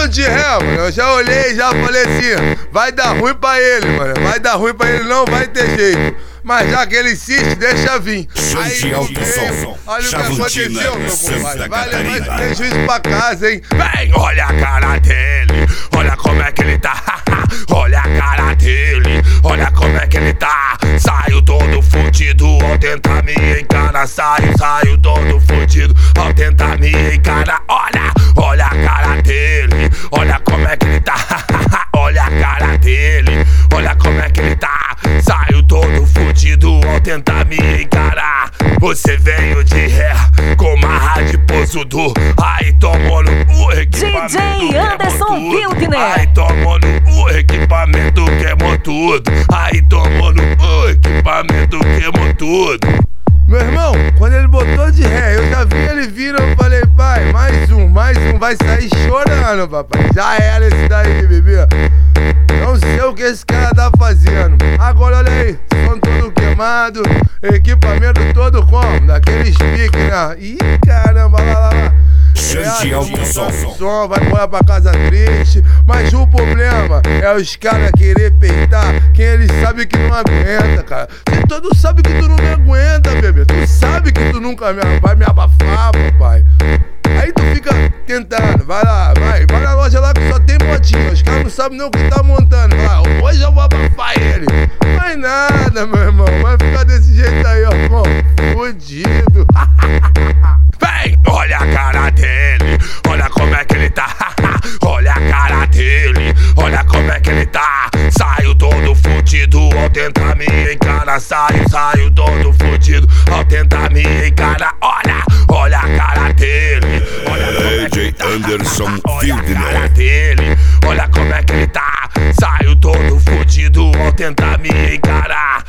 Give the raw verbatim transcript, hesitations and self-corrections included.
botou de ré, mano. Eu já olhei, já falei assim, vai dar ruim pra ele, mano. Vai dar ruim pra ele, não vai ter jeito. Mas já que ele insiste, deixa vir. Aí, veio, olha o que aconteceu, meu compadre. Vai levar esse prejuízo pra casa, hein? Vem, olha a cara dele, olha como é que ele tá. Olha a cara dele, olha como é que ele tá. Saio todo fudido ao tentar me encarar. Saio, saio todo fudido ao tentar me encarar. Olha, olha a cara dele, olha como é que ele tá. Olha a cara dele, olha como é que ele tá. Saio todo fudido ao tentar me encarar. Você veio de ré com marra de posudo. Aí tomou no o equipamento D J Anderson Wildner. Aí tomou no o equipamento, queimou tudo. Aí tomou no o equipamento, queimou tudo. Meu irmão, quando ele botou de ré, eu já vi ele vindo, eu falei, pai, mais um, mais um, vai sair chorando, papai. Já era esse daí, bebê. Não sei o que esse cara tá fazendo. Agora olha aí, som todo queimado, equipamento todo como? Daqueles piques, né? Ih, caramba, lá, lá, lá. Xande Alto Som, vai embora pra casa triste. Mas o problema é os caras querer peitar quem eles sabem que não aguenta, cara. Você todo sabe que tu não me aguenta, bebê. Tu sabe que tu nunca me, vai me abafar, papai. Aí tu fica tentando, vai lá, vai, vai na loja lá que só tem modinha. Os caras não sabem nem o que tá montando. Vai lá, hoje eu vou abafar ele. Mas nada, meu irmão, vai ficar desse jeito aí, ó, irmão. Fudido. Vem, olha a cara dele, olha como é que ele tá. Olha a cara dele, olha como é que ele tá. Saio todo fudido ao tentar me encarar. Saio, saio todo fudido ao tentar me encarar. Olha, olha a cara dele, olha como é que ele tá. Anderson Olha a cara Wildner. dele, olha como é que ele tá. Saio todo fudido ao tentar me encarar.